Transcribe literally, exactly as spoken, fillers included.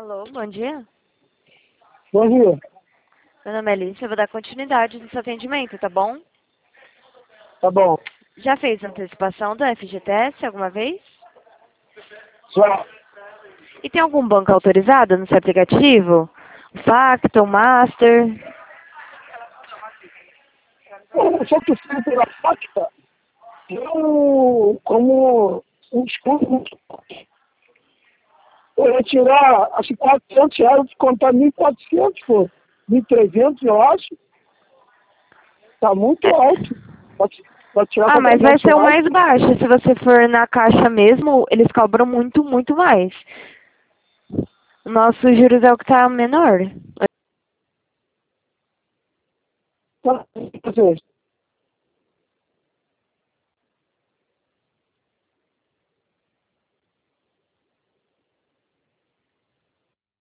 Alô, bom dia. Bom dia. Meu nome é Alice, eu vou dar continuidade no seu atendimento, tá bom? Tá bom. Já fez antecipação do F G T S alguma vez? Já. E tem algum banco autorizado no seu aplicativo? Facto, Master? Eu só que fui pela facta, eu, como um desconto muito forte. Eu ia tirar, acho que quatrocentos reais, descontar mil e quatrocentos, pô. mil e trezentos, eu acho. Tá muito alto. Pode, pode tirar Ah, mas vai quatrocentos ser o reais. mais baixo. Se você for na caixa mesmo, eles cobram muito, muito mais. O nosso juros é o que tá menor. Tá, quer dizer,